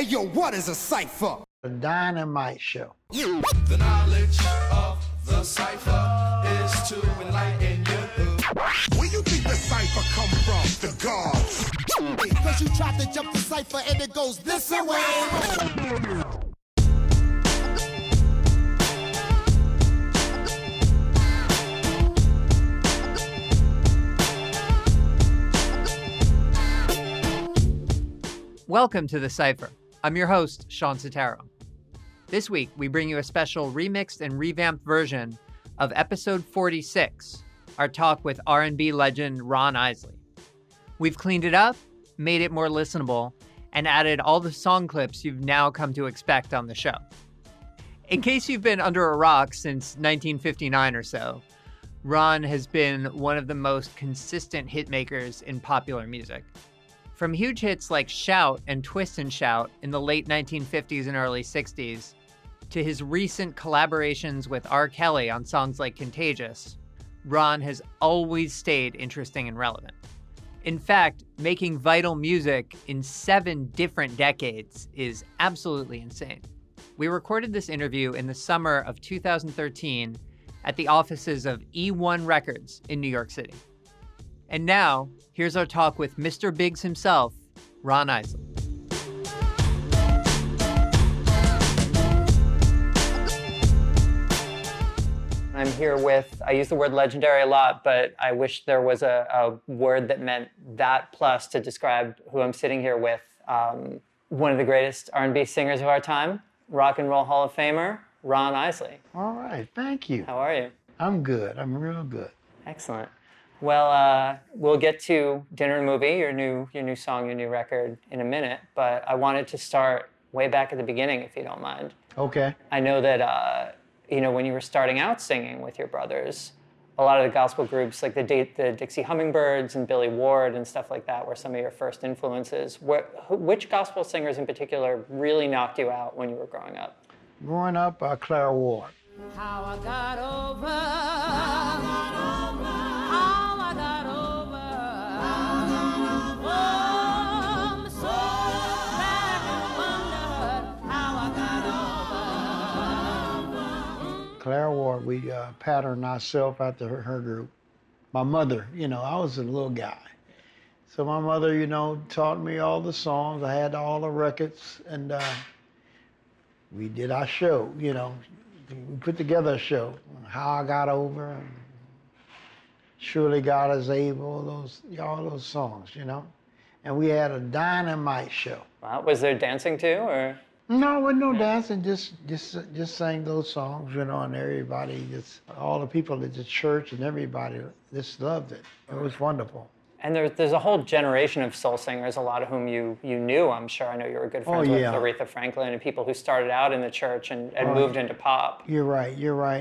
Hey, yo, what is a cipher? The Dynamite Show. The knowledge of the cipher is to enlighten you. Where you think the cipher come from? The gods. Cause you tried to jump the cipher and it goes this way. Welcome to The Cypher. I'm your host, Sean Sotaro. This week, we bring you a special remixed and revamped version of episode 46, our talk with R&B legend Ron Isley. We've cleaned it up, made it more listenable, and added all the song clips you've now come to expect on the show. In case you've been under a rock since 1959 or so, Ron has been one of the most consistent hitmakers in popular music. From huge hits like Shout and Twist and Shout in the late 1950s and early 60s, to his recent collaborations with R. Kelly on songs like Contagious, Ron has always stayed interesting and relevant. In fact, making vital music in 7 different decades is absolutely insane. We recorded this interview in the summer of 2013 at the offices of E1 Records in New York City. And now, here's our talk with Mr. Biggs himself, Ron Isley. I'm here with, I use the word legendary a lot, but I wish there was a word that meant that plus to describe who I'm sitting here with. One of the greatest R&B singers of our time, Rock and Roll Hall of Famer, Ron Isley. All right, thank you. How are you? I'm good. I'm real good. Excellent. Well, we'll get to Dinner and Movie, your new song, your new record, in a minute. But I wanted to start way back at the beginning, if you don't mind. Okay. I know that when you were starting out singing with your brothers, a lot of the gospel groups, like the Dixie Hummingbirds and Billy Ward and stuff like that, were some of your first influences. Which gospel singers in particular really knocked you out when you were growing up? Growing up, Clara Ward. How I got over. How I got over. Oh, I'm so glad I wondered how I got over. Clara Ward, we patterned ourselves after her group. My mother, I was a little guy. So my mother, taught me all the songs. I had all the records, and we did our show, We put together a show, How I Got Over, and Surely God Is Able, all those songs, And we had a Dynamite Show. Wow. Was there dancing too, or? No, there was no dancing, just sang those songs, and everybody, all the people at the church and everybody just loved it. It was wonderful. And there's a whole generation of soul singers, a lot of whom you knew, I'm sure. I know you were good friends with Aretha Franklin and people who started out in the church and moved into pop. You're right.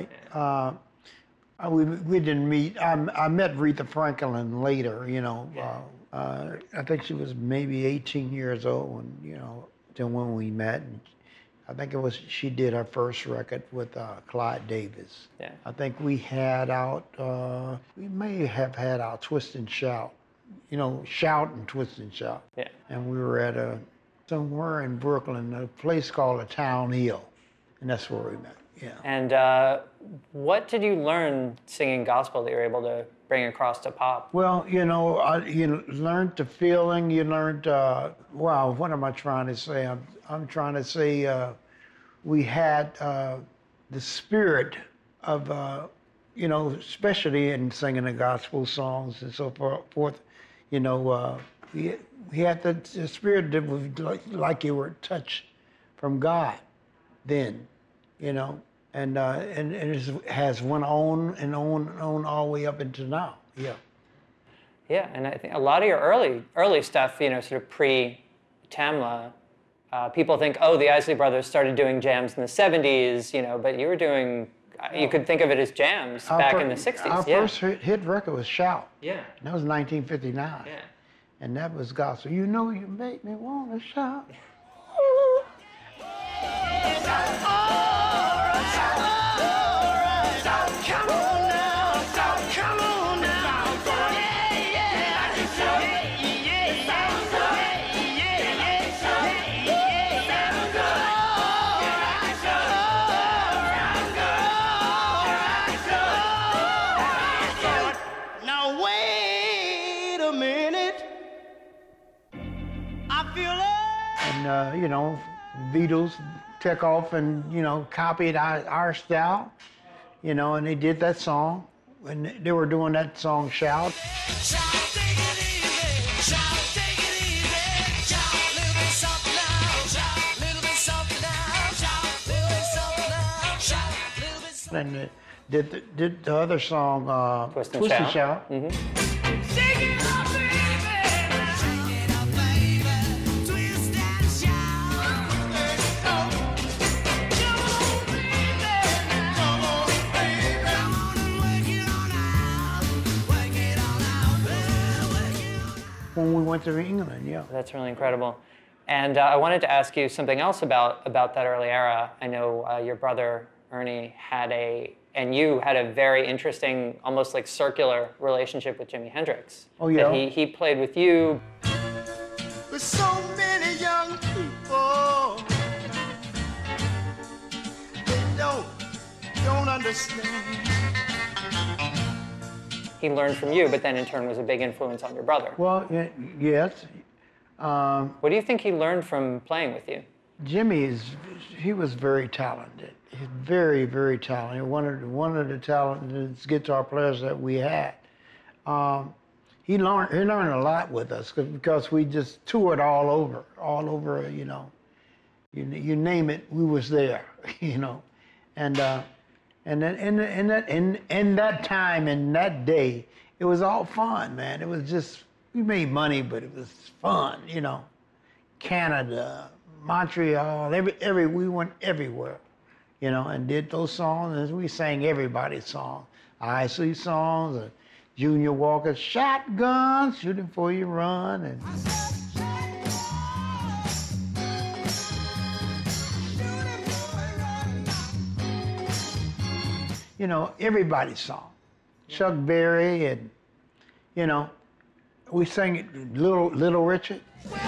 We didn't meet. I met Aretha Franklin later, I think she was maybe 18 years old when we met. And I think she did her first record with Clyde Davis. Yeah. I think we may have had out Twist and Shout. Shout and Twist and Shout. Yeah. And we were at somewhere in Brooklyn, a place called Town Hill, and that's where we met. Yeah. And what did you learn singing gospel that you were able to bring across to pop? Well, you learned the feeling. You learned. What am I trying to say? I'm trying to say we had the spirit of, especially in singing the gospel songs and so forth. We had the spirit that was like you were touched from God then, and it has went on and on all the way up until now. Yeah. Yeah, and I think a lot of your early stuff, sort of pre-Tamla, people think, the Isley Brothers started doing jams in the 70s, but you were doing, you could think of it as jams back in the 60s. Our first hit record was Shout. Yeah. And that was 1959. Yeah. And that was gospel. You make me want to shout. Come on now, come on now. Yeah. And, you know, Beatles took off and, you know, copied our style, you know, and they did that song. And they were doing that song, Shout. And did the other song, Twist and Shout. When we went to England, yeah. That's really incredible. And I wanted to ask you something else about that early era. I know your brother Ernie and you had a very interesting, almost like circular relationship with Jimi Hendrix. Oh, yeah? That he played with you. With so many young people, they don't understand. He learned from you, but then in turn was a big influence on your brother. Well, yes. What do you think he learned from playing with you? Jimmy he was very talented. He's very, very talented. One of the talented guitar players that we had. He learned a lot with us because we just toured all over, you know. You name it, we was there, you know. And then in that time, in that day, it was all fun, man. It was just, we made money, but it was fun, you know. Canada, Montreal, we went everywhere, you know, and did those songs, and we sang everybody's songs. Isley songs, and Junior Walker's Shotgun, Shooting For You Run, and you know, everybody's song. Chuck Berry, and, you know, we sang it, Little Richard.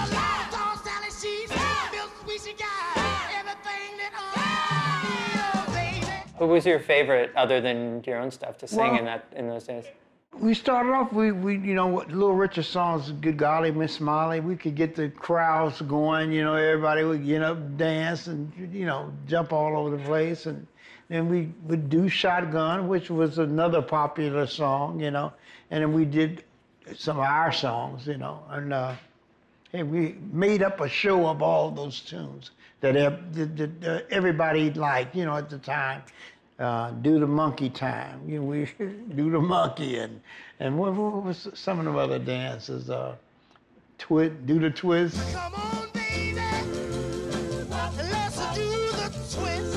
Who was your favorite, other than your own stuff, to sing in those days? We started off, we you know, what Little Richard songs, Good Golly, Miss Molly, we could get the crowds going, you know, everybody would get up, dance, and, you know, jump all over the place. And then we would do Shotgun, which was another popular song, you know, and then we did some of our songs, you know, and hey, we made up a show of all those tunes that everybody liked, you know, at the time. Do the Monkey Time, you know, we do the monkey, and what was some of the other dances? Do the twist. Come on, baby, let's do the twist.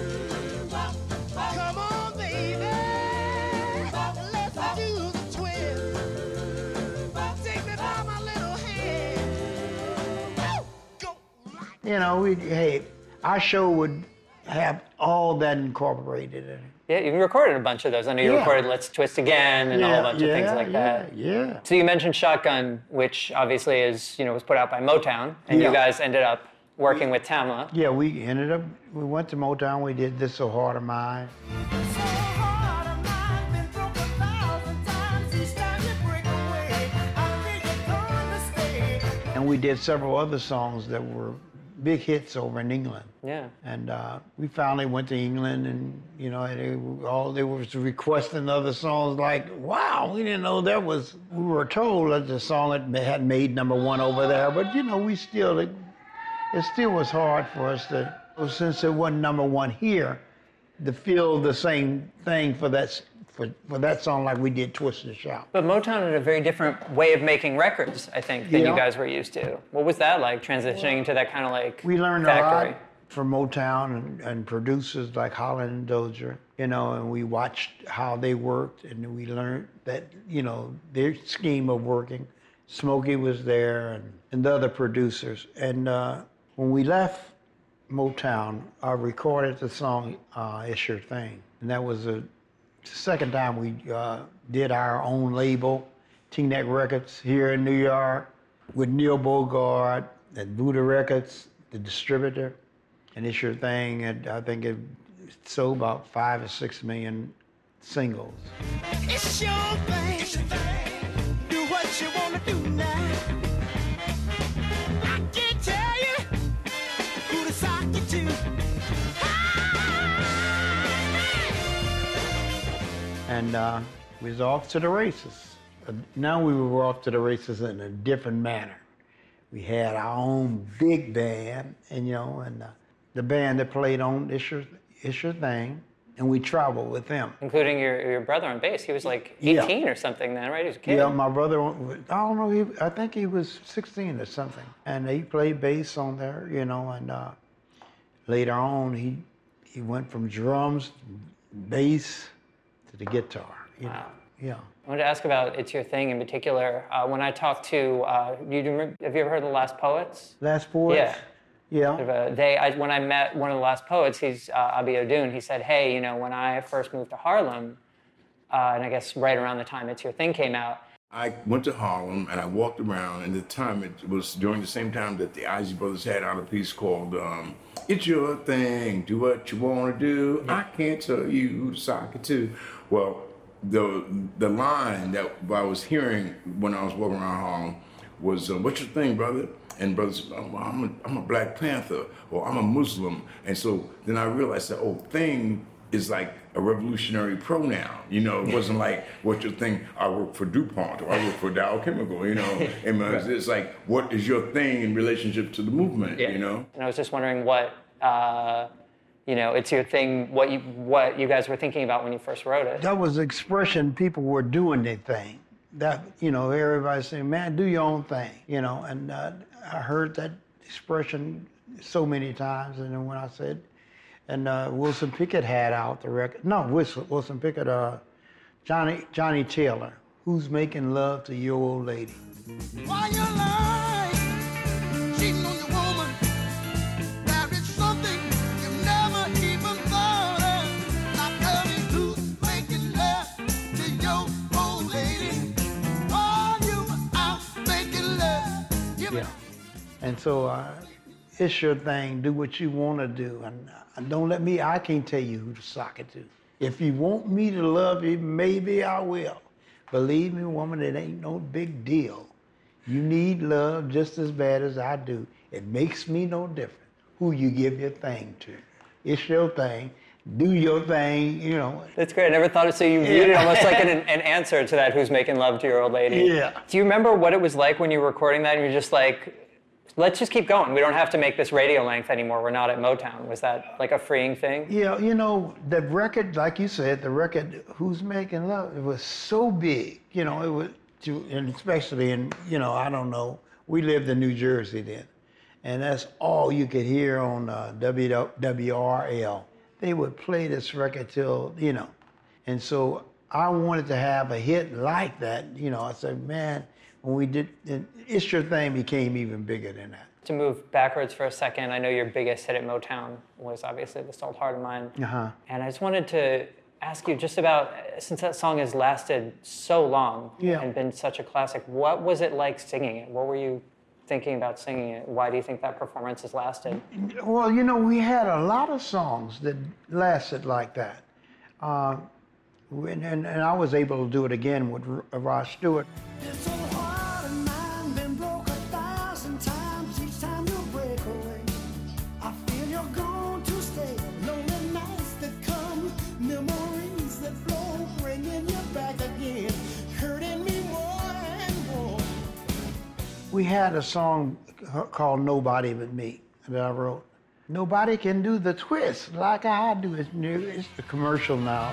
Come on, baby, let's do the twist. Take me by my little hand. Go. You know, our show would have all that incorporated in it. Yeah, you recorded a bunch of those. I know you recorded Let's Twist Again and a whole bunch of things like that. Yeah. So you mentioned Shotgun, which obviously was put out by Motown, and you guys ended up working with Tamla. Yeah, we went to Motown, we did This So Hard of Mine. And we did several other songs that were big hits over in England. Yeah. And we finally went to England, and, you know, they were requesting other songs like, wow, we didn't know we were told that the song had made #1 over there, but, you know, it still was hard for us since it wasn't #1 here, to feel the same thing for that song like we did Twist and Shout. But Motown had a very different way of making records, I think, than you guys were used to. What was that like, transitioning into that kind of like We learned factory? a lot from Motown and producers like Holland and Dozier, you know, and we watched how they worked, and we learned that, you know, their scheme of working. Smokey was there, and the other producers. And when we left Motown, I recorded the song It's Your Thing. And that was the second time we did our own label, T-Neck Records, here in New York, with Neil Bogart and Buddha Records, the distributor. And It's Your Thing, and I think it sold about 5 or 6 million singles. It's your thing. It's your thing. Do what you want to do now. I can't tell you and we was off to the races. Now we were off to the races in a different manner. We had our own big band, and the band that played on It's Your Thing, and we traveled with them. Including your brother on bass. He was like 18 or something then, right? He was a kid. Yeah, my brother, I don't know, I think he was 16 or something. And he played bass on there, and later on he went from drums, bass, to the guitar, Wow. Yeah. I wanted to ask about It's Your Thing in particular. When I talked to, have you ever heard of The Last Poets? Last Poets? Yeah. When I met one of the Last Poets, he's Abi O'Doon, he said, hey, when I first moved to Harlem, and I guess right around the time It's Your Thing came out, I went to Harlem and I walked around, and at the time it was during the same time that the Isley Brothers had out a piece called It's Your Thing, do what you want to do, I can't tell you who to sock it to. Well, the line that I was hearing when I was walking around Harlem was, what's your thing, brother? And brothers said, oh, well, I'm a Black Panther, or I'm a Muslim. And so then I realized that, thing is like a revolutionary pronoun. It wasn't like, what's your thing? I work for DuPont, or I work for Dow Chemical, And it's like, what is your thing in relationship to the movement, And I was just wondering what, It's Your Thing, what you guys were thinking about when you first wrote it. That was the expression people were doing their thing. That, everybody saying, man, do your own thing, and I heard that expression so many times, and then when I said, and Wilson Pickett had out the record, no, Wilson Pickett, Johnny Taylor, Who's Making Love to Your Old Lady? Why you lie? Cheating on your woman. There is something you never even thought of. Now tell me who's making love to your old lady? Are you out making love? Yeah. And so it's your thing. Do what you want to do, and don't let me. I can't tell you who to sock it to. If you want me to love you, maybe I will. Believe me, woman, it ain't no big deal. You need love just as bad as I do. It makes me no different who you give your thing to. It's your thing. Do your thing, That's great. I never thought of it. So you viewed it almost like an answer to that, who's making love to your old lady. Yeah. Do you remember what it was like when you were recording that and you're just like, let's just keep going. We don't have to make this radio length anymore. We're not at Motown. Was that like a freeing thing? Yeah, the record, like you said, the record, Who's Making Love, it was so big, it was, and especially in, I don't know, we lived in New Jersey then, and that's all you could hear on WRL. They would play this record till, and so I wanted to have a hit like that, I said, man, when we did, It's Your Thing became even bigger than that. To move backwards for a second, I know your biggest hit at Motown was obviously This Old Heart of Mine. Uh-huh. And I just wanted to ask you just about, since that song has lasted so long and been such a classic, what was it like singing it? What were you thinking about singing it? Why do you think that performance has lasted? Well, we had a lot of songs that lasted like that. And I was able to do it again with Rod Stewart. This old heart of mine been broke 1,000 times. Each time you break away, I feel you're going to stay. Lonely nights that come, memories that flow, bringing you back again, hurting me more and more. We had a song called Nobody But Me that I wrote. Nobody can do the twist like I do. It's new. It's the commercial now.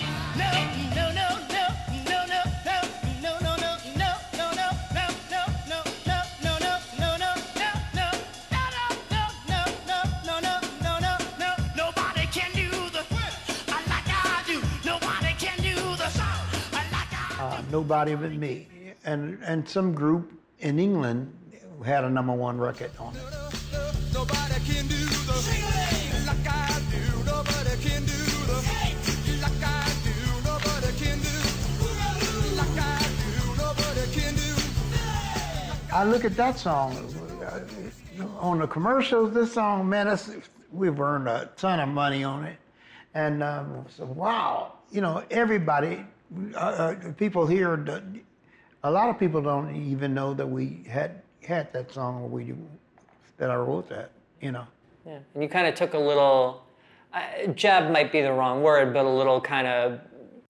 Nobody But Me, and some group in England had a #1 record on it. Nobody can do the like I do. Nobody can do the like I do. Nobody can do like I do. Nobody can do. I look at that song on the commercials. This song, man, we've earned a ton of money on it, and so wow, everybody. People here, a lot of people don't even know that we had that song that I wrote that, Yeah, and you kind of took a little, jab might be the wrong word, but a little kind of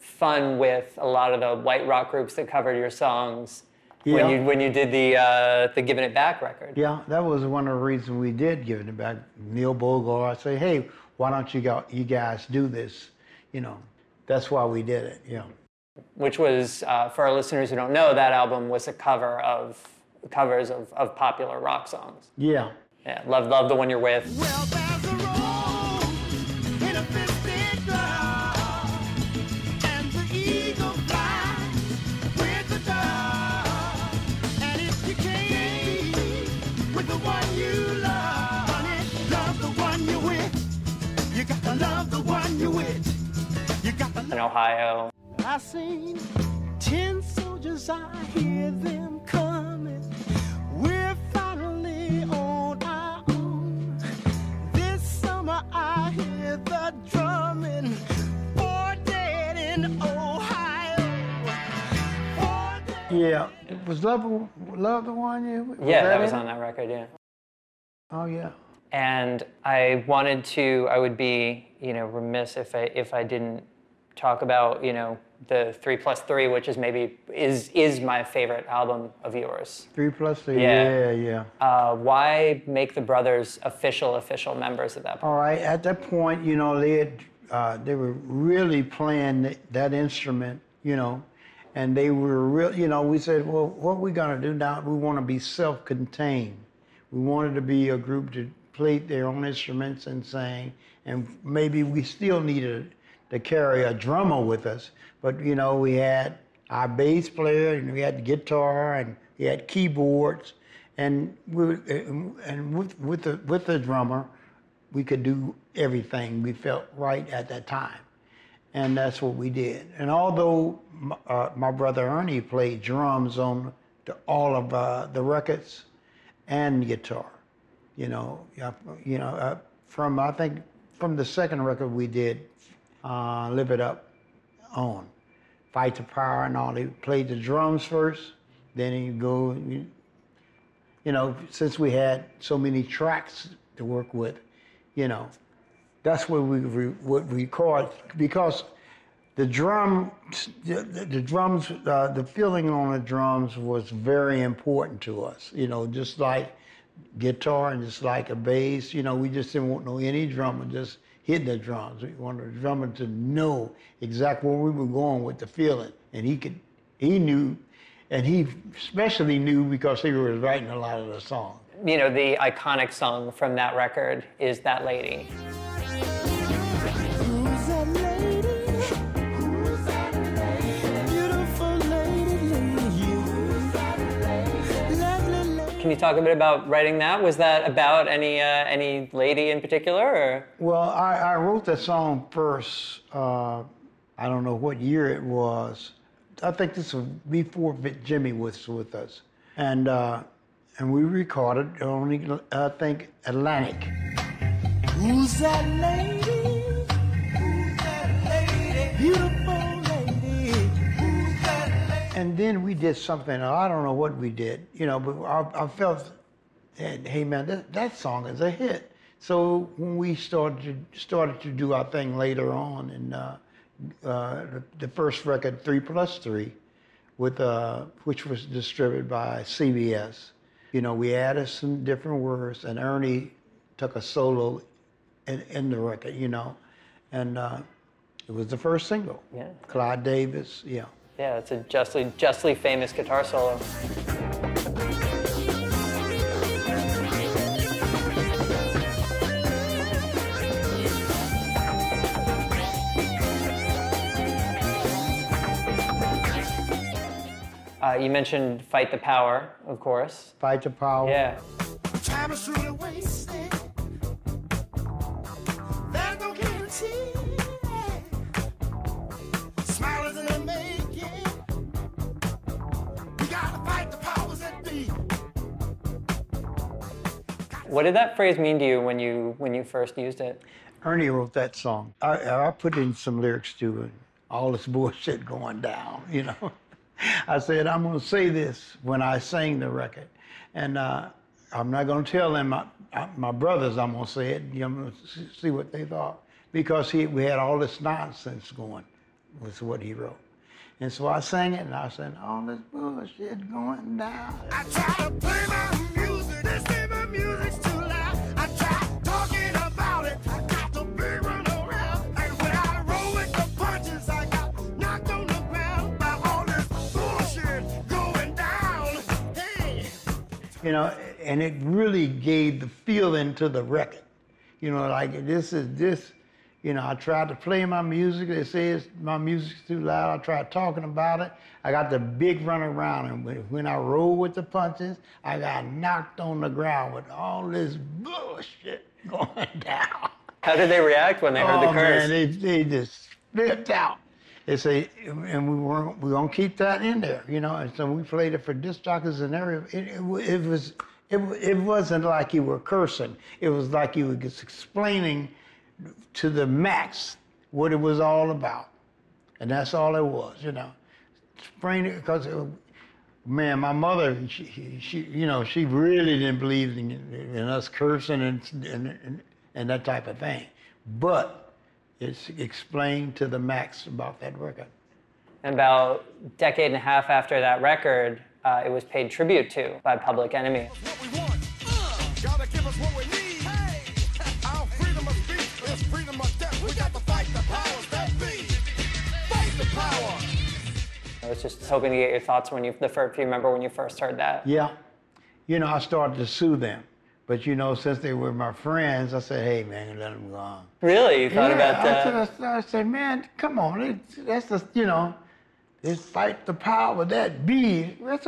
fun with a lot of the white rock groups that covered your songs Yeah. when you did the Giving It Back record. Yeah, that was one of the reasons we did Giving It Back. Neil Bogart said, hey, why don't you guys do this? You know, that's why we did it, yeah. Which was, for our listeners who don't know, that album was a covers of popular rock songs. Yeah. Yeah, love the one you're with. Well, there's a road in a fisted glove, and the eagle flies with the dove. And if you can't be with the one you love, honey, love the one you're with. You gotta love the one you're with. You gotta In love. Ohio. I seen 10 soldiers, I hear them coming. We're finally on our own. This summer I hear the drumming. 4 dead in Ohio. 4 dead. Yeah. Was Love the one you? Yeah, that was it? on that record, yeah. Oh, yeah. And I would be, remiss if I didn't talk about, the 3+3, which is maybe is my favorite album of yours. 3+3. Yeah. Yeah. Why make the brothers official members at that point? All right. At that point, they were really playing that instrument, and they were real. We said, well, what are we gonna do now? We want to be self-contained. We wanted to be a group to play their own instruments and sing, and maybe we still needed to carry a drummer with us. But we had our bass player, and we had the guitar, and we had keyboards, and with the drummer, we could do everything we felt right at that time, and that's what we did. And although my brother Ernie played drums on all of the records and guitar, from the second record we did, Live It Up on, Fight the Power and all. They played the drums first, then you go, since we had so many tracks to work with, that's what we record, because the drums, the feeling on the drums was very important to us, just like guitar and just like a bass, we just didn't want any drummer just hitting the drums. We wanted the drummer to know exactly where we were going with the feeling, and he knew, and he especially knew because he was writing a lot of the songs. The iconic song from that record is That Lady. Who's that lady? Who's that lady? Beautiful lady. Who's that lady? Lovely lady. Can you talk a bit about writing that? Was that about any lady in particular, or? Well, I wrote that song first. I don't know what year it was. I think this was before Jimmy was with us, and we recorded only, I think, Atlantic. Who's that lady? Who's that lady? Beautiful lady. Who's that lady? And then we did something. I don't know what we did, but I felt that, hey man, that song is a hit. So when we started to do our thing later on, and the first record, 3+3, which was distributed by CBS, we added some different words, and Ernie took a solo in the record, and it was the first single. Yeah. Clyde Davis, yeah. Yeah, it's a justly famous guitar solo. You mentioned Fight the Power, of course. Fight the Power. Yeah. Time is truly wasted. There's no guarantee. Smile isn't a making. We gotta fight the powers that be. What did that phrase mean to you when you first used it? Ernie wrote that song. I put in some lyrics to it. All this bullshit going down, I said, I'm going to say this when I sang the record. And I'm not going to tell them, my brothers, I'm going to say it. I'm going to see what they thought. Because we had all this nonsense going. was what he wrote. And so I sang it, and I said, all this bullshit going down. I try to play my music, they say my music's too loud. I try talking about it, I got the big run around. And when I roll with the punches, I got knocked on the ground by all this bullshit going down. Hey. You know, and it really gave the feeling to the record. You know, like this, you know, I tried to play my music. They say my music's too loud. I tried talking about it. I got the big run around, and when I rolled with the punches, I got knocked on the ground with all this bullshit going down. How did they react when they heard the curse? Man, they just flipped out. They say, and we're gonna keep that in there, you know. And so we played it for disc jockeys and everything. It wasn't like you were cursing. It was like you were just explaining to the max what it was all about, and that's all it was, you know. Explain it, because man, my mother, she you know, she really didn't believe in us cursing and that type of thing, but it's explained to the max about that record. And about a decade and a half after that record, it was paid tribute to by Public Enemy. What we want, gotta give us what we need. Hey, our freedom of speech is freedom of death. We got to fight the powers that be. Fight the power. I was just hoping to get your thoughts when if you remember when you first heard that. Yeah, you know, I started to sue them, but you know, since they were my friends, I said, hey man, let them go on. Really? You thought about that? I said, man, come on, that's the, you know, it's fight the power that be. What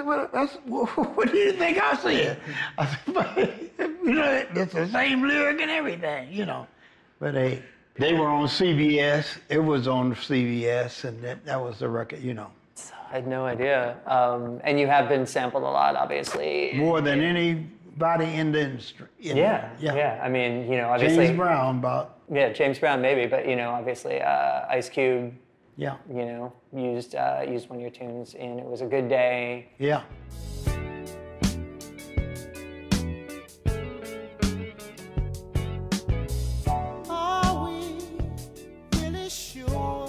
do you think I said? I said, but, you know, it's the same lyric and everything, you know. But hey, they were on CBS. It was on CBS, and that was the record, you know. I had no idea. And you have been sampled a lot, obviously. More than anybody in the industry. Yeah. I mean, you know, obviously. James Brown, about. Yeah, James Brown maybe, but you know, obviously, Ice Cube. Yeah. You know, used one of your tunes in "It Was a Good Day." Yeah. Are we really sure?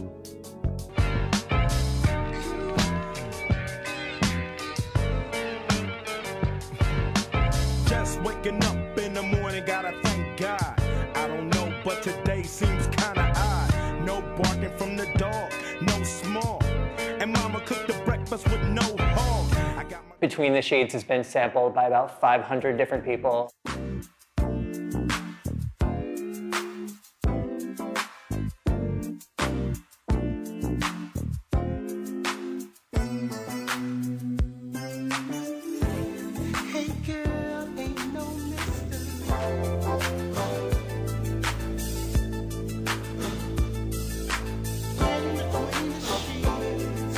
Just waking up in the morning, gotta thank God. I don't know, but today seems kinda odd. No barking from the dog, no small. And mama cooked the breakfast with no hog. I got my Between the Sheets has been sampled by about 500 different people. hey girl, ain't no mystery. In between the sheets.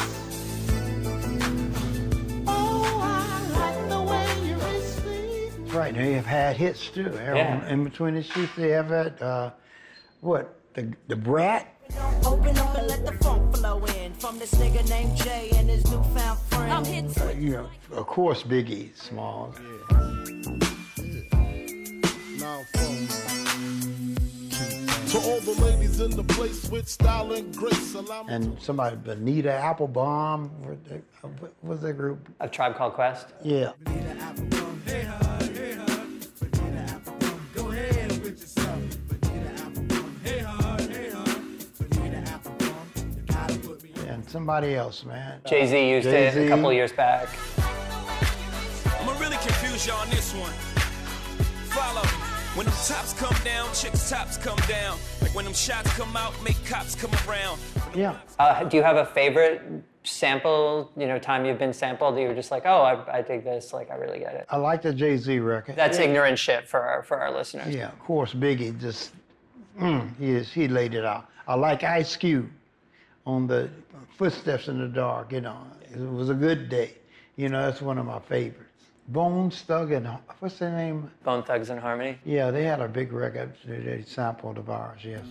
Oh, I like the way you receive me. Right, they have had hits too. Yeah. In Between the Sheets, they have had, the Brat? Open up and let the funk flow in from this nigga named Jay and his newfound friend. I'm hitting You know, of course, Biggie Smalls. To all the ladies in the place with style and grace, allow me And somebody, Bonita Applebaum, what was that group? A Tribe Called Quest. Yeah. And somebody else, man. Jay-Z used it a Jay-Z. couple of years back. I'ma really confuse y'all on this one. Follow. When them tops come down, chicks' tops come down. Like when them shots come out, make cops come around. Yeah. Do you have a favorite sample, you know, time you've been sampled that you were just like, oh, I dig this, like I really get it? I like the Jay-Z record. That's ignorant shit for our listeners. Yeah, of course, Biggie just, he laid it out. I like Ice Cube on the Footsteps in the Dark, you know. It was a good day. You know, that's one of my favorites. Bones Thug and, what's their name? Bone Thugs and Harmony. Yeah, they had a big record that they sampled of ours, yes.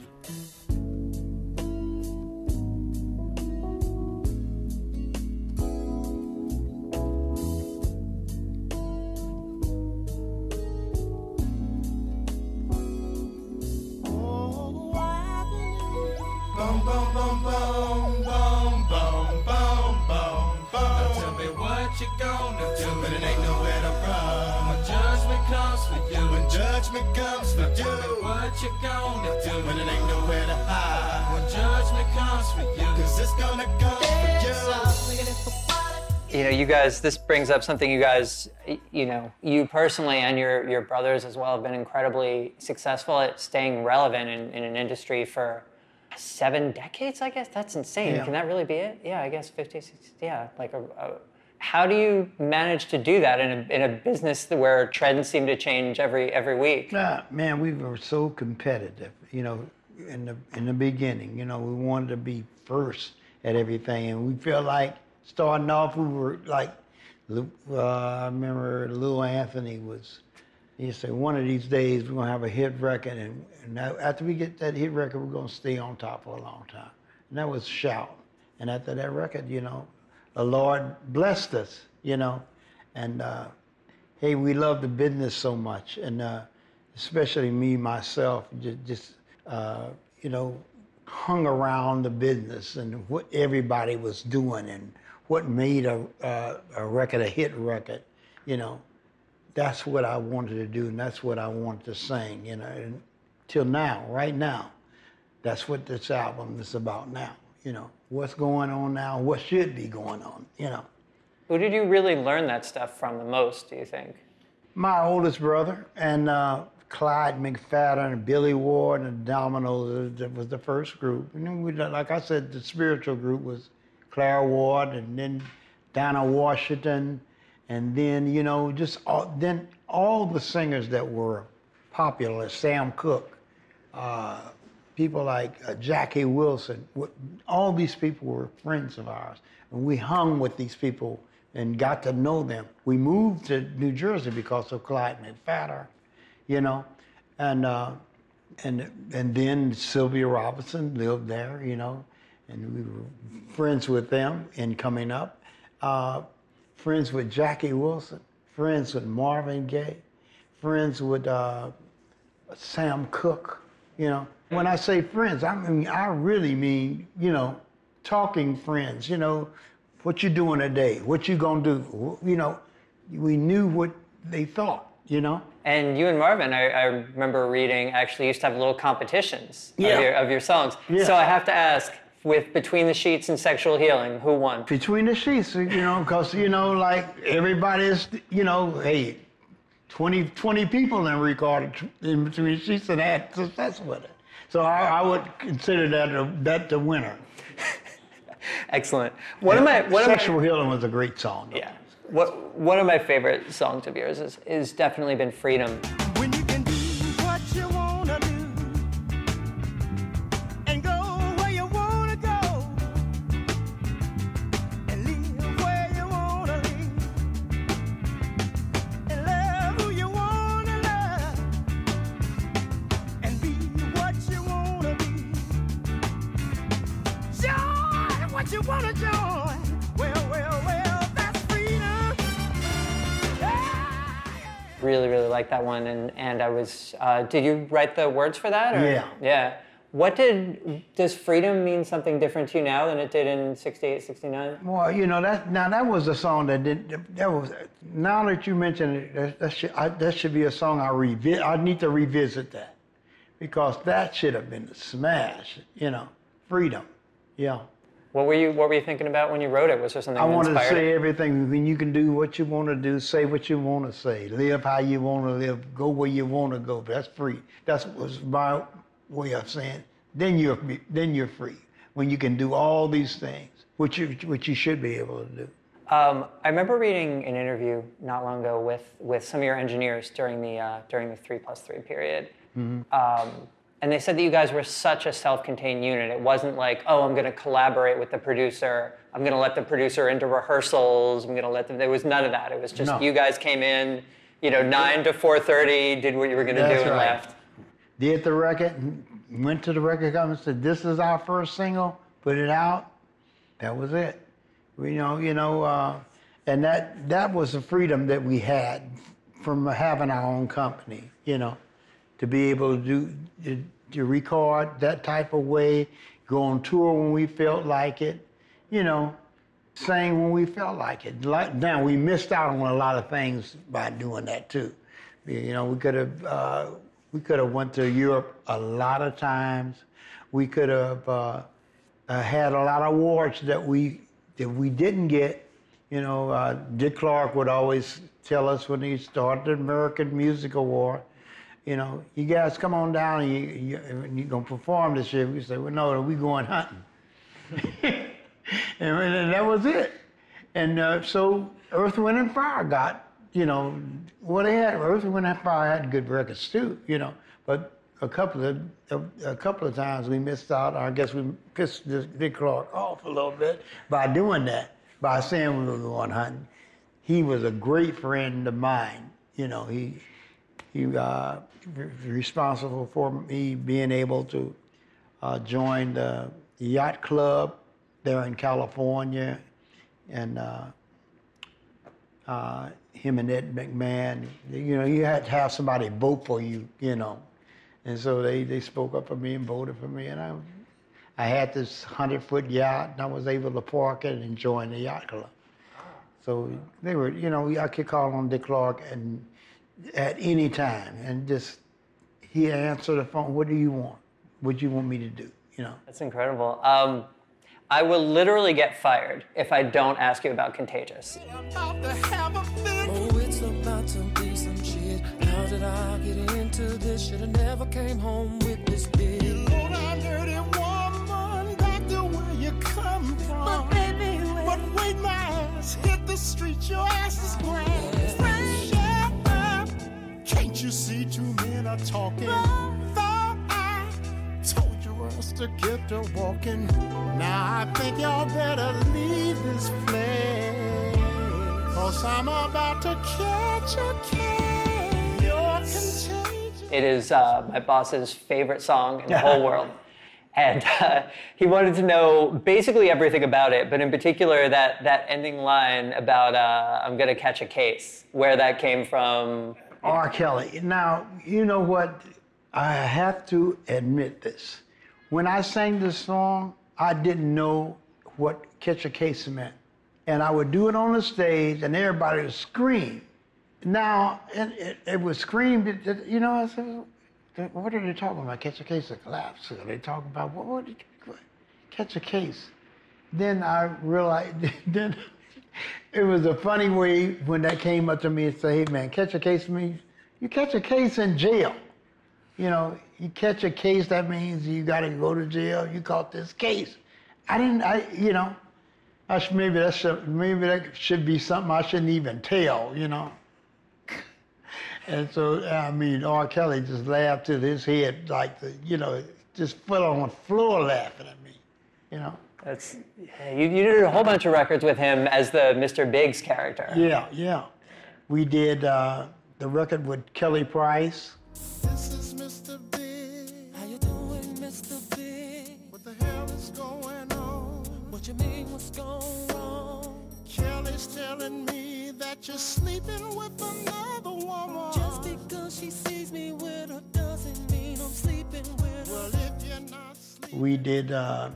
Oh, I believe. Bum, bum, bum. boom, boom, boom, boom, boom, boom, boom. Now tell me what you gonna do when it ain't nowhere to run. When judgment comes for you. When judgment comes for you. Tell me what you gonna do when it ain't nowhere to hide. When judgment comes for you. 'Cause it's gonna come for you. You know, you guys, this brings up something you guys, you know, you personally and your brothers as well have been incredibly successful at staying relevant in an industry for 7 decades, I guess. That's insane. Yeah. Can that really be it? Yeah, I guess 50, 60, yeah. Like, how do you manage to do that in a business where trends seem to change every week? Man, we were so competitive, you know, in the beginning. You know, we wanted to be first at everything, and we felt like starting off, we were like, I remember Lil Anthony he said, one of these days we're gonna have a hit record, and after we get that hit record, we're gonna stay on top for a long time. And that was Shout. And after that record, you know, the Lord blessed us, you know, and hey, we love the business so much, and especially me, myself, just you know, hung around the business and what everybody was doing and what made a record a hit record, you know. That's what I wanted to do, and that's what I wanted to sing, you know. And till now, right now, that's what this album is about now, you know. What's going on now, what should be going on, you know. Who did you really learn that stuff from the most, do you think? My oldest brother, and Clyde McFadden and Billy Ward and Dominoes, that was the first group. And then like I said, the spiritual group was Clara Ward, and then Dinah Washington, and then, you know, just all the singers that were popular, Sam Cooke, people like Jackie Wilson. All these people were friends of ours, and we hung with these people and got to know them. We moved to New Jersey because of Clyde McFadden, you know, and then Sylvia Robinson lived there, you know, and we were friends with them in coming up. Friends with Jackie Wilson, friends with Marvin Gaye, friends with Sam Cooke, you know. When I say friends, I really mean, you know, talking friends, you know, what you doing today, what you gonna do, you know. We knew what they thought, you know. And you and Marvin, I remember reading, actually used to have little competitions of your songs. Yeah. So I have to ask, with Between the Sheets and Sexual Healing, who won? Between the Sheets, you know, because, you know, like everybody's, you know, hey, 20 people in recorded in Between the Sheets and had success with it. So I would consider that the winner. Excellent. Sexual Healing was a great song. Though. Yeah. One of my favorite songs of yours is definitely been Freedom. When you can do what you wanna do and go where you wanna go and live where you wanna live and love who you wanna love and be what you wanna be. Join what you wanna join. Well, that's freedom. Really, really like that one. And I was, did you write the words for that? Or? Yeah. Yeah. Does freedom mean something different to you now than it did in 68, 69? Well, you know, that was a song now that you mention it, that should be a song I need to revisit that, because that should have been a smash, you know, Freedom, yeah. What were you thinking about when you wrote it? Was there something I that wanted to inspired say it? everything. When you can do what you want to do, say what you want to say, live how you want to live, go where you want to go. That's free. That was my way of saying. Then you're free when you can do all these things, which you should be able to do. I remember reading an interview not long ago with some of your engineers during the 3+3 period. Mm-hmm. And they said that you guys were such a self-contained unit. It wasn't like, oh, I'm going to collaborate with the producer. I'm going to let the producer into rehearsals. I'm going to let them. There was none of that. It was just You guys came in, 9 to 4:30, did what you were going to do, and left. Did the record, went to the record company and said, "This is our first single. Put it out." That was it. And that was the freedom that we had from having our own company. To be able to record that type of way, go on tour when we felt like it, you know, sing when we felt like it. Now, we missed out on a lot of things by doing that too. You know, we could have went to Europe a lot of times. We could have had a lot of awards that we didn't get. You know, Dick Clark would always tell us when he started the American Music Award, you know, you guys come on down and you're going to perform this year. We say, well, no, we going hunting. and that was it. And so Earth, Wind, and Fire got, you know, well, they had, Earth, Wind, and Fire had good records too, you know, but a couple of times we missed out. I guess we pissed Dick Clark off a little bit by doing that, by saying we were going hunting. He was a great friend of mine. You know, he was responsible for me being able to join the yacht club there in California, and him and Ed McMahon. You know, you had to have somebody vote for you. You know, and so they spoke up for me and voted for me, and I had this 100-foot yacht, and I was able to park it and join the yacht club. So they were, you know, I could call on Dick Clark and at any time, and just he answered the phone. What do you want? What do you want me to do? You know. That's incredible. I will literally get fired if I don't ask you about Contagious. Oh, it's about to be some shit. How did I get into this? Should've never came home with this bitch. You low down dirty woman, back to where you come from. But baby, wait, my ass hit the street, your ass is grand. Shut up, can't you see two men are talking? Thought I told you us to get to walking. Now I think y'all better leave this place, 'cause I'm about to catch a case. You're contagious. It is my boss's favorite song in the whole world. And he wanted to know basically everything about it, but in particular that ending line about I'm gonna catch a case, where that came from. R. Kelly. Now, you know what? I have to admit this. When I sang this song, I didn't know what catch a case meant. And I would do it on the stage, and everybody would scream. Now, it was screamed, you know, I said, what are they talking about? Catch a case of collapse? Are they talking about, what catch a case? Then I realized, then it was a funny way when that came up to me and say, hey man, catch a case means you catch a case in jail. You know, you catch a case, that means you got to go to jail. You caught this case. You know, maybe that should be something I shouldn't even tell, you know. And so, I mean, R. Kelly just laughed to his head, like, you know, just fell on the floor laughing at me, you know. You did a whole bunch of records with him as the Mr. Biggs character. Yeah. We did the record with Kelly Price. This is Mr. Big. How you doing, Mr. Big? What the hell is going on? What you mean, what's going wrong? Kelly's telling me that you're sleeping with another woman. Just because she sees me with her doesn't mean I'm sleeping with her. Well, if you're not sleeping. We did,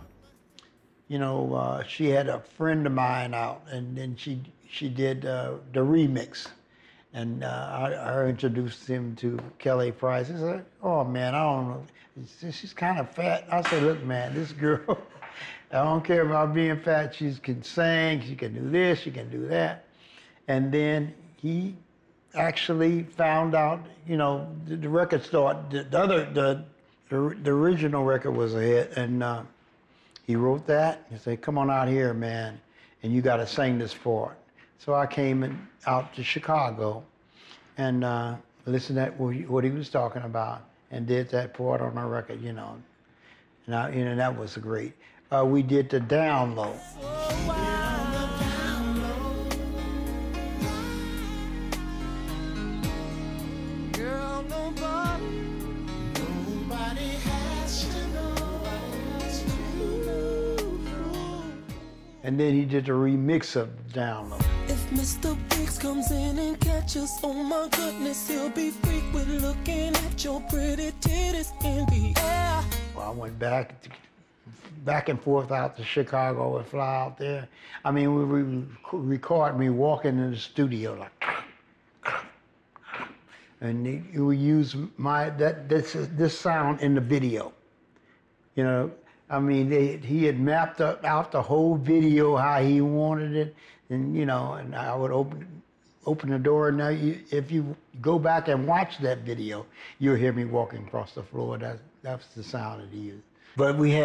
you know, she had a friend of mine out, and then she did the remix. And I introduced him to Kelly Price. He said, oh man, I don't know, she's kind of fat. I said, look man, this girl, I don't care about being fat. She can sing, she can do this, she can do that. And then he actually found out, you know, the record started, the original record was a hit, and he wrote that. He said, come on out here, man, and you got to sing this part. So I came out to Chicago and listened to what he was talking about and did that part on our record, you know. And that was great. We did the Down Low. Girl, nobody has to know. And then he did the remix of Down Low. If Mr. Biggs comes in and catches, oh my goodness, he'll be freaked with looking at your pretty titties in the air. Well, I went back back and forth out to Chicago and fly out there. I mean, we record me walking in the studio like, and we use this sound in the video. You know, I mean, he had mapped out the whole video how he wanted it, and you know, and I would open the door. And now, if you go back and watch that video, you'll hear me walking across the floor. That's the sound that he used. But we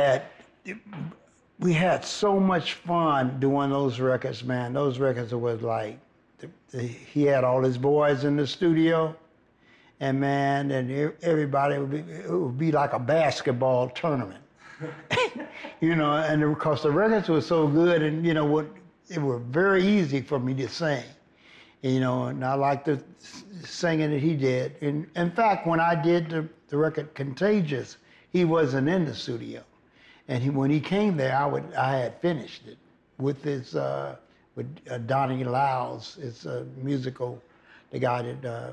had so much fun doing those records, man. Those records was like, he had all his boys in the studio, and man, and everybody it would be like a basketball tournament. You know, and because the records were so good, and you know it were very easy for me to sing. You know, and I liked the singing that he did. And in fact, when I did the record Contagious, he wasn't in the studio, and when he came there, I had finished it with his with Donnie Lyles. It's a musical, the guy that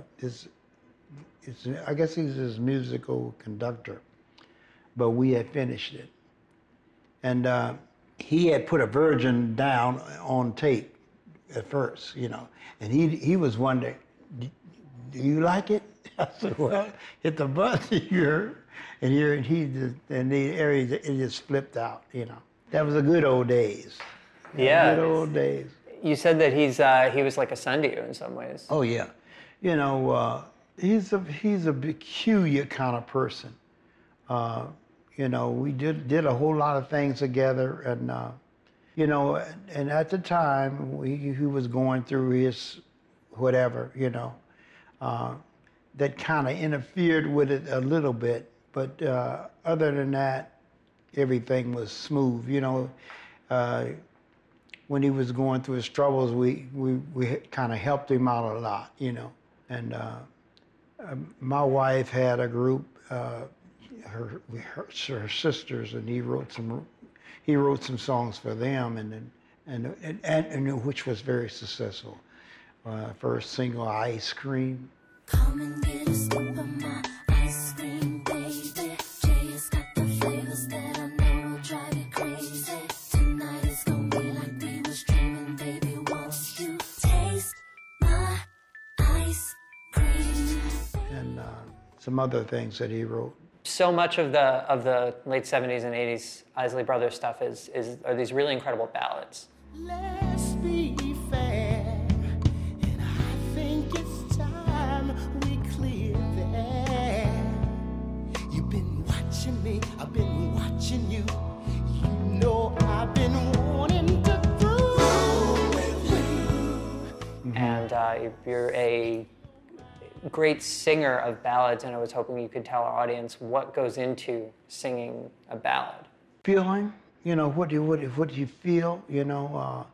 I guess he's his musical conductor, but we had finished it, and he had put a version down on tape at first, you know, and he was wondering, do you like it? I said, well, hit the button here, and it just flipped out, you know. That was the good old days. Yeah. Good old days. You said that he was like a son to you in some ways. Oh yeah, you know, he's a peculiar kind of person. You know, we did a whole lot of things together, and you know, and at the time he was going through his whatever, you know, that kind of interfered with it a little bit. But other than that, everything was smooth. You know, when he was going through his troubles, we kind of helped him out a lot, you know. And my wife had a group, her sisters, and he wrote some songs for them, and which was very successful. First single, Ice Cream. Come and get a scoop of my ice cream, baby. Jay has got the flavors that I know will drive you crazy. Tonight is gonna be like we was dreaming, baby. Won't you taste my ice cream? And some other things that he wrote. So much of the late 70s and 80s Isley Brothers stuff are these really incredible ballads. Let's be fair, and I think it's time we clear that. You've been watching me, I've been watching you. You know I've been wanting to prove with you. And you're a great singer of ballads, and I was hoping you could tell our audience what goes into singing a ballad. Feeling, you know, what do you feel, you know,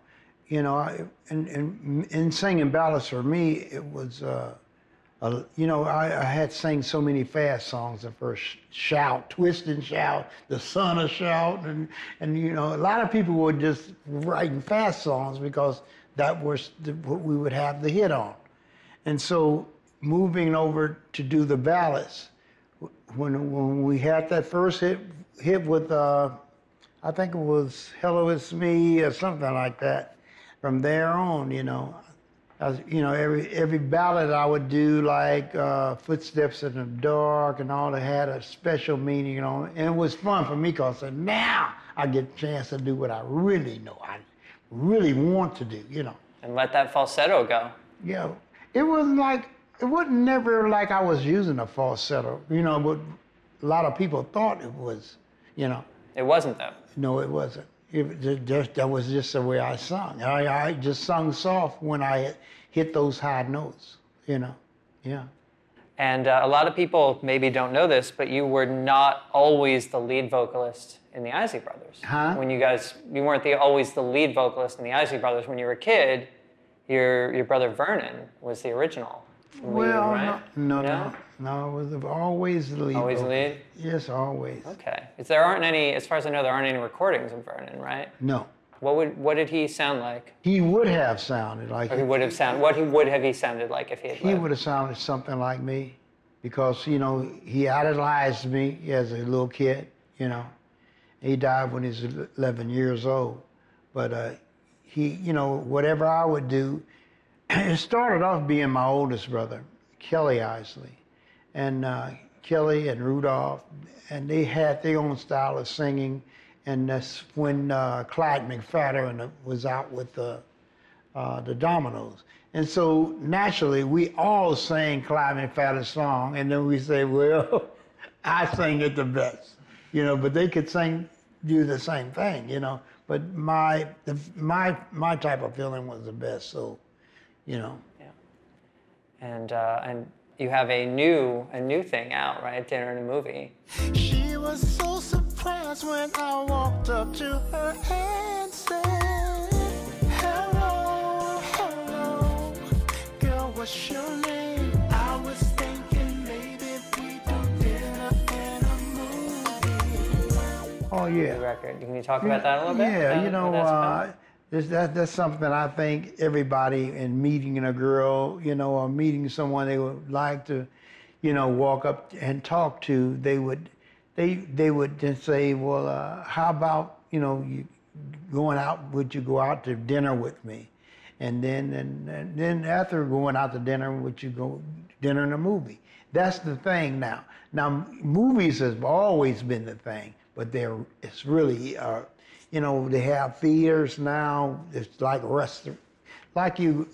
and singing ballads for me, it was, you know, I had sang so many fast songs at first. Shout, Twist and Shout, The Son of Shout, and you know, a lot of people were just writing fast songs because that was what we would have the hit on. And so moving over to do the ballads, when we had that first hit with, I think it was Hello It's Me or something like that. From there on, you know, every ballad I would do, like Footsteps in the Dark and all that, had a special meaning, you know, and it was fun for me because now I get a chance to do what I really know, I really want to do, you know. And let that falsetto go. Yeah, it wasn't never like I was using a falsetto, you know, but a lot of people thought it was, you know. It wasn't, though. No, it wasn't. That was just the way I sung. I just sung soft when I hit those high notes, you know, yeah. And a lot of people maybe don't know this, but you were not always the lead vocalist in the Isley Brothers. Huh? When you weren't always the lead vocalist in the Isley Brothers. When you were a kid, your brother Vernon was the original. Well, right? no, it was always the lead. Always the lead? Yes, always. Okay. There aren't any, as far as I know, there aren't any recordings of Vernon, right? No. What did he sound like? He would have sounded like. What would have he sounded like if he had lived? He would have sounded something like me, because you know he idolized me as a little kid, you know, He died when he was 11 years old. But he, you know, whatever I would do, it started off being my oldest brother, Kelly Isley. And Kelly and Rudolph, and they had their own style of singing. And that's when Clyde McFadden was out with the Dominoes. And so naturally, we all sang Clyde McFadden's song, and then we say, well, I sing it the best, you know, but they could do the same thing, you know. But my type of feeling was the best, so, you know. Yeah. And you have a new thing out, right? Dinner and a Movie. She was so surprised when I walked up to her and said, hello, hello, girl, what's your name? I was thinking maybe we do dinner and a movie. Oh, yeah. Record. Can you talk about that a little bit? Yeah, you What know, that's about? that's something I think everybody in meeting a girl, you know, or meeting someone they would like to, you know, walk up and talk to, they would just say, well, how about, you know, you going out, would you go out to dinner with me? And then after going out to dinner, would you go dinner and a movie? That's the thing now. Now, movies have always been the thing, but it's really, you know, they have theaters now. It's like restaurant, like you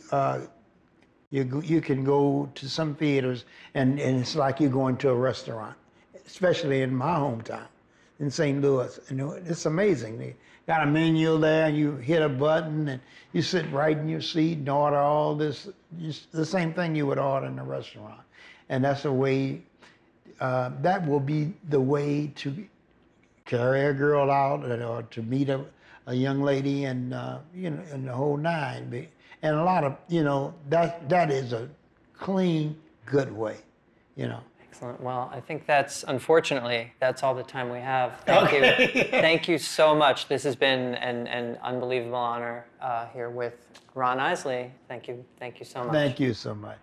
can go to some theaters and it's like you're going to a restaurant, especially in my hometown, in St. Louis. And it's amazing. They got a menu there, and you hit a button, and you sit right in your seat and order all this, the same thing you would order in a restaurant. And that's the way, that will be the way to carry a girl out or to meet a young lady, and you know, and the whole nine. And a lot of, you know, that is a clean, good way, you know. Excellent. Well, I think unfortunately, that's all the time we have. Thank you. Thank you so much. This has been an unbelievable honor here with Ron Isley. Thank you. Thank you so much. Thank you so much.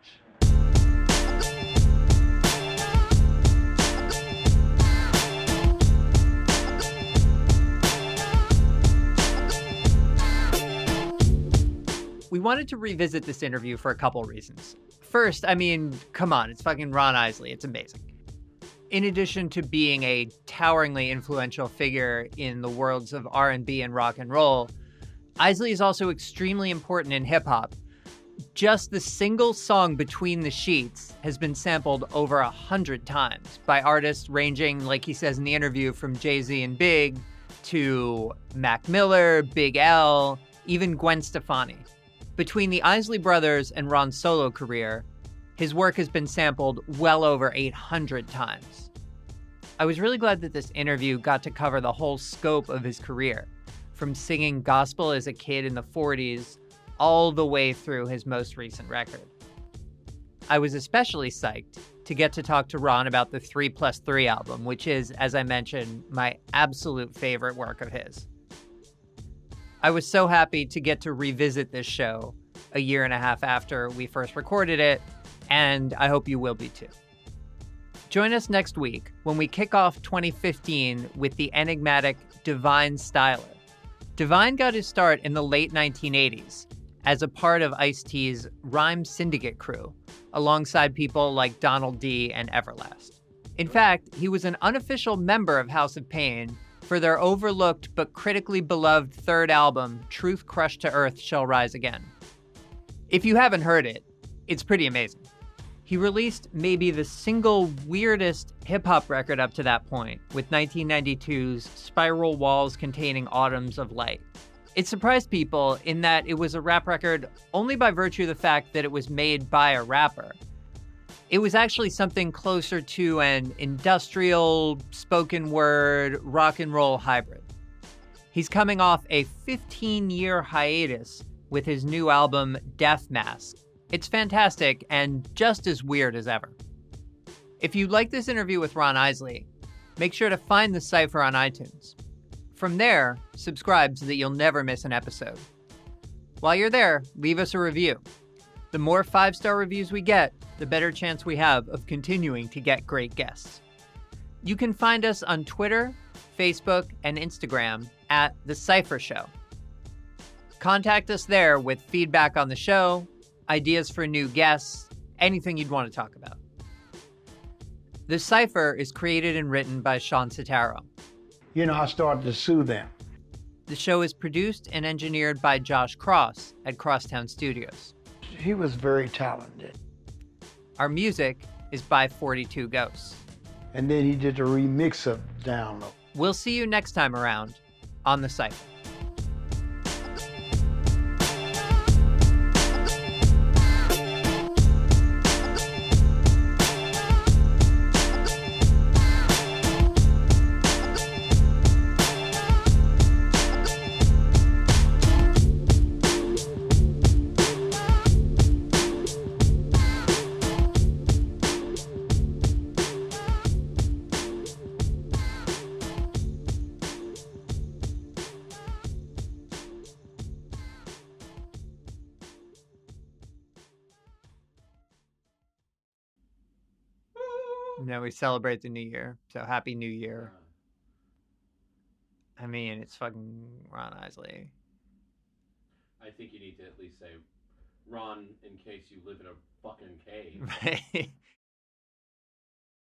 We wanted to revisit this interview for a couple reasons. First, I mean, come on, it's fucking Ron Isley. It's amazing. In addition to being a toweringly influential figure in the worlds of R&B and rock and roll, Isley is also extremely important in hip-hop. Just the single song Between the Sheets has been sampled over 100 times by artists ranging, like he says in the interview, from Jay-Z and Big to Mac Miller, Big L, even Gwen Stefani. Between the Isley Brothers and Ron's solo career, his work has been sampled well over 800 times. I was really glad that this interview got to cover the whole scope of his career, from singing gospel as a kid in the 40s all the way through his most recent record. I was especially psyched to get to talk to Ron about the 3+3 album, which is, as I mentioned, my absolute favorite work of his. I was so happy to get to revisit this show a year and a half after we first recorded it, and I hope you will be too. Join us next week when we kick off 2015 with the enigmatic Divine Styler. Divine got his start in the late 1980s as a part of Ice-T's Rhyme Syndicate crew, alongside people like Donald D. and Everlast. In fact, he was an unofficial member of House of Pain for their overlooked but critically beloved third album, Truth Crushed to Earth Shall Rise Again. If you haven't heard it, it's pretty amazing. He released maybe the single weirdest hip-hop record up to that point, with 1992's Spiral Walls Containing Autumns of Light. It surprised people in that it was a rap record only by virtue of the fact that it was made by a rapper. It was actually something closer to an industrial, spoken word, rock and roll hybrid. He's coming off a 15-year hiatus with his new album, Death Mask. It's fantastic and just as weird as ever. If you like this interview with Ron Isley, make sure to find the Cypher on iTunes. From there, subscribe so that you'll never miss an episode. While you're there, leave us a review. The more 5-star reviews we get, the better chance we have of continuing to get great guests. You can find us on Twitter, Facebook, and Instagram at The Cypher Show. Contact us there with feedback on the show, ideas for new guests, anything you'd want to talk about. The Cypher is created and written by Sean Sotaro. You know, I started to sue them. The show is produced and engineered by Josh Cross at Crosstown Studios. He was very talented. Our music is by 42 Ghosts. And then he did a remix of Download. We'll see you next time around on The Cypher. No, we celebrate the new year. So happy new year. I mean, it's fucking Ron Isley. I think you need to at least say, Ron, in case you live in a fucking cave. Right.